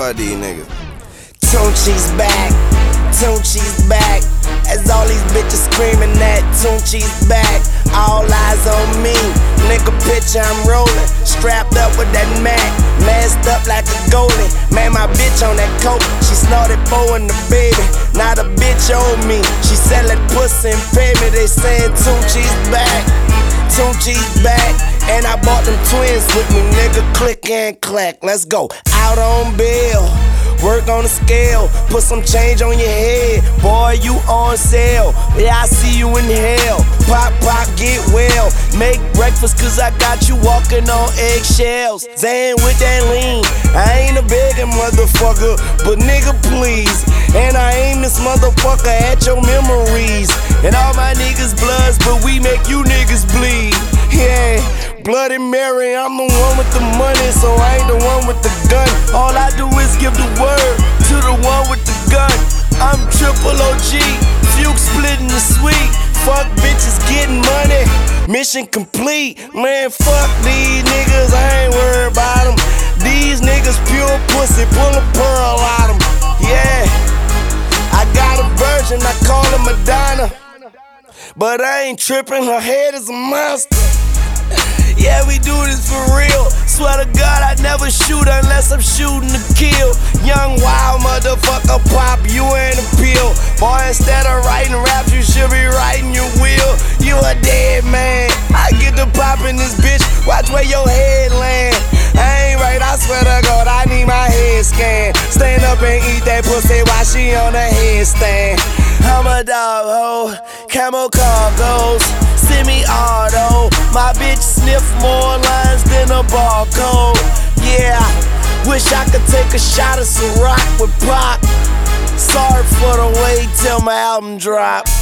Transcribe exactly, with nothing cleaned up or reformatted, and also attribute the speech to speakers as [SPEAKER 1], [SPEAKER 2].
[SPEAKER 1] Fuck these niggas.
[SPEAKER 2] Tunechi's back, Tunechi's back. As all these bitches screaming that Tunechi's back. All eyes on me, nigga picture I'm rolling. Strapped up with that Mac, masked up like a goalie. Man, my bitch on that coke, she snorted four in the baby. Not a bitch on me, she sellin' pussy and pay me. They sayin' Tunechi's back, Tunechi's back. And I bought them twins with me, nigga, click and clack. Let's go, out on bail. Work on the scale, put some change on your head. Boy, you on sale, yeah, I see you in hell. Pop, pop, get well. Make breakfast cause I got you walking on eggshells. Zan with that lean, I ain't a begging motherfucker, but nigga please. And I aim this motherfucker at your memories. And all my niggas bloods, but we make you niggas bleed. Yeah, Bloody Mary, I'm the one with the money, so I ain't the one with the gun. All I do is give the word to the one with the gun. I'm triple O G, Fuke splitting the sweet. Fuck bitches getting money, mission complete. Man, fuck these niggas, I ain't worried about them. These niggas pure pussy, pull a pearl out them. Yeah, I got a virgin, I call her Madonna. But I ain't tripping, her head is a monster. Yeah, we do this for real. Swear to God, I never shoot unless I'm shooting to kill. Young wild motherfucker pop, you ain't a pill. Boy, instead of writing raps, you should be writing your will. You a dead man. I get to popping this bitch, watch where your head land. I ain't right, I swear to God, I need my head scanned. Stand up and eat that pussy while she on the headstand. I'm a dog ho, camo cargoes, semi-auto. My bitch sniff more lines than a barcode. Yeah, wish I could take a shot of Ciroc with Pac. Sorry for the wait till my album drop.